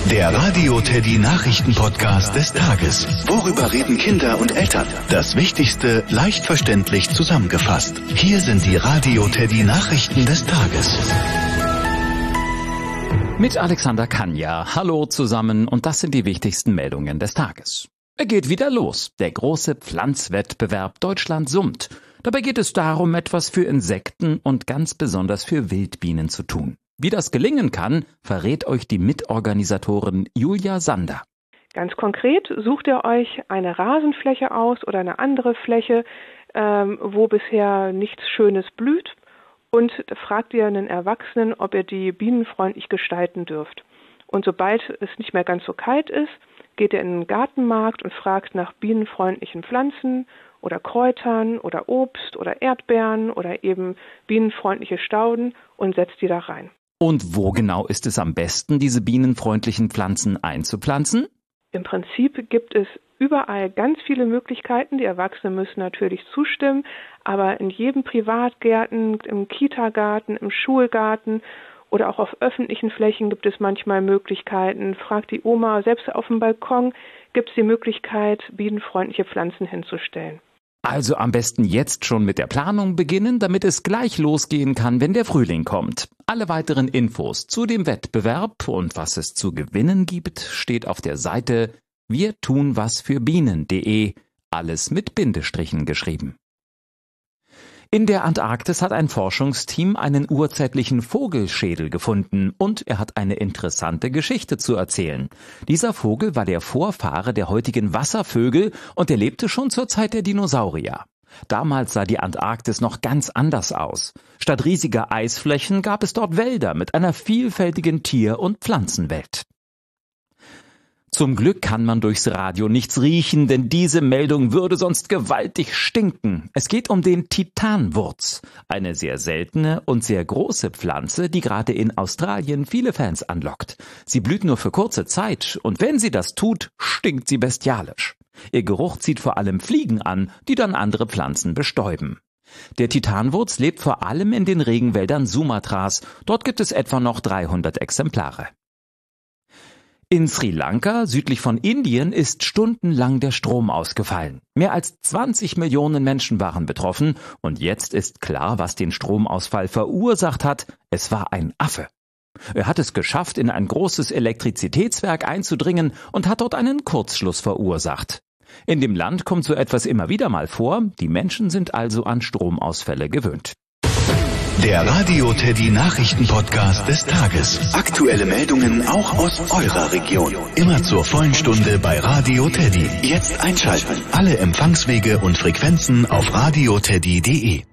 Der Radio Teddy Nachrichten-Podcast des Tages. Worüber reden Kinder und Eltern? Das Wichtigste leicht verständlich zusammengefasst. Hier sind die Radio Teddy Nachrichten des Tages. Mit Alexander Kanja. Hallo zusammen und das sind die wichtigsten Meldungen des Tages. Er geht wieder los. Der große Pflanzwettbewerb Deutschland summt. Dabei geht es darum, etwas für Insekten und ganz besonders für Wildbienen zu tun. Wie das gelingen kann, verrät euch die Mitorganisatorin Julia Sander. Ganz konkret sucht ihr euch eine Rasenfläche aus oder eine andere Fläche, wo bisher nichts Schönes blüht, und fragt ihr einen Erwachsenen, ob ihr die bienenfreundlich gestalten dürft. Und sobald es nicht mehr ganz so kalt ist, geht ihr in den Gartenmarkt und fragt nach bienenfreundlichen Pflanzen oder Kräutern oder Obst oder Erdbeeren oder eben bienenfreundliche Stauden und setzt die da rein. Und wo genau ist es am besten, diese bienenfreundlichen Pflanzen einzupflanzen? Im Prinzip gibt es überall ganz viele Möglichkeiten. Die Erwachsenen müssen natürlich zustimmen, aber in jedem Privatgarten, im Kitagarten, im Schulgarten oder auch auf öffentlichen Flächen gibt es manchmal Möglichkeiten. Fragt die Oma, selbst auf dem Balkon gibt es die Möglichkeit, bienenfreundliche Pflanzen hinzustellen. Also am besten jetzt schon mit der Planung beginnen, damit es gleich losgehen kann, wenn der Frühling kommt. Alle weiteren Infos zu dem Wettbewerb und was es zu gewinnen gibt, steht auf der Seite wirtunwasfürbienen.de, alles mit Bindestrichen geschrieben. In der Antarktis hat ein Forschungsteam einen urzeitlichen Vogelschädel gefunden und er hat eine interessante Geschichte zu erzählen. Dieser Vogel war der Vorfahre der heutigen Wasservögel und er lebte schon zur Zeit der Dinosaurier. Damals sah die Antarktis noch ganz anders aus. Statt riesiger Eisflächen gab es dort Wälder mit einer vielfältigen Tier- und Pflanzenwelt. Zum Glück kann man durchs Radio nichts riechen, denn diese Meldung würde sonst gewaltig stinken. Es geht um den Titanwurz, eine sehr seltene und sehr große Pflanze, die gerade in Australien viele Fans anlockt. Sie blüht nur für kurze Zeit und wenn sie das tut, stinkt sie bestialisch. Ihr Geruch zieht vor allem Fliegen an, die dann andere Pflanzen bestäuben. Der Titanwurz lebt vor allem in den Regenwäldern Sumatras. Dort gibt es etwa noch 300 Exemplare. In Sri Lanka, südlich von Indien, ist stundenlang der Strom ausgefallen. Mehr als 20 Millionen Menschen waren betroffen und jetzt ist klar, was den Stromausfall verursacht hat. Es war ein Affe. Er hat es geschafft, in ein großes Elektrizitätswerk einzudringen und hat dort einen Kurzschluss verursacht. In dem Land kommt so etwas immer wieder mal vor, die Menschen sind also an Stromausfälle gewöhnt. Der Radio Teddy Nachrichten-Podcast des Tages. Aktuelle Meldungen auch aus eurer Region. Immer zur vollen Stunde bei Radio Teddy. Jetzt einschalten. Alle Empfangswege und Frequenzen auf radioteddy.de.